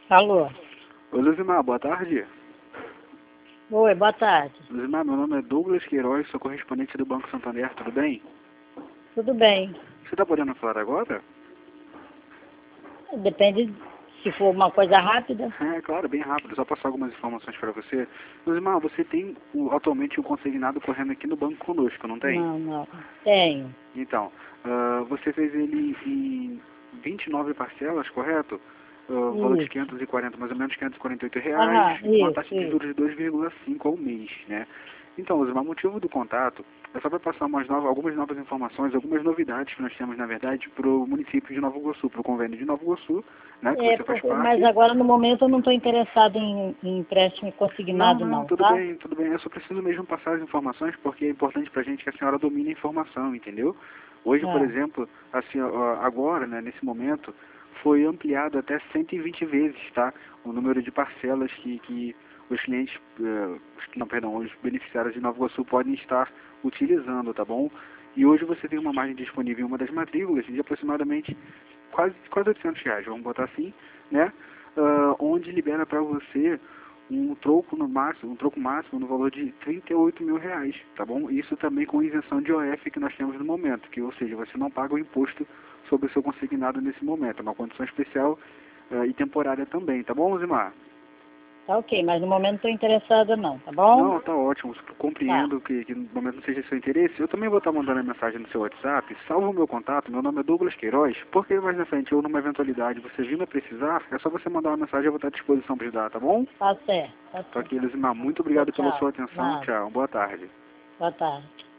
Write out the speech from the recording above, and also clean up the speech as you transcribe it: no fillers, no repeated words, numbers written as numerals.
Alô? Oi, Luzimar, boa tarde. Oi, boa tarde. Luzimar, meu nome é Douglas Queiroz, sou correspondente do Banco Santander, tudo bem? Tudo bem. Você está podendo falar agora? Depende se for uma coisa rápida. É, claro, bem rápido, só passar algumas informações para você. Luzimar, você tem atualmente um consignado correndo aqui no banco conosco, não tem? Não. Tenho. Então, você fez ele em 29 parcelas, correto? Valor de Isso. 540, mais ou menos Aham, R$ 540, com uma taxa de isso. juros de 2,5 ao mês, né? Então, Luzimar, o motivo do contato é só para passar algumas novas informações, algumas novidades que nós temos, na verdade, para o município de Nova Iguaçu, para o convênio de Nova Iguaçu, né, que você faz Mas parte. agora no momento eu não estou interessado em empréstimo consignado Não, não, tudo tá? bem, tudo bem. Eu só preciso mesmo passar as informações porque é importante pra gente que a senhora domine a informação, entendeu? Hoje, por Ah, exemplo, agora, né, nesse momento, foi ampliado até 120 vezes, tá? O número de parcelas que os clientes, os beneficiários de Nova Iguaçu podem estar utilizando, tá bom? E hoje você tem uma margem disponível em uma das matrículas de aproximadamente quase R$ 800, vamos botar assim, né? Onde libera para você um troco máximo no valor de R$ 38.000, tá bom? Isso também com isenção de OF que nós temos no momento, que, ou seja, você não paga o imposto sobre o seu consignado nesse momento, é uma condição especial e temporária também, tá bom, Luzimar? tá ok, mas no momento não estou interessada não, tá bom? Não, tá ótimo. Tá, Compreendo que no momento não seja seu interesse. Eu também vou estar mandando a mensagem no seu WhatsApp. Salva o meu contato. Meu nome é Douglas Queiroz. Porque mais na frente, ou numa eventualidade, você vindo a precisar, é só você mandar uma mensagem e eu vou estar à disposição para ajudar, tá bom? tá certo, tá Tô certo. aqui, Luzimar. Muito obrigado pela Tchau, sua atenção. nada, Tchau. Boa tarde. boa tarde.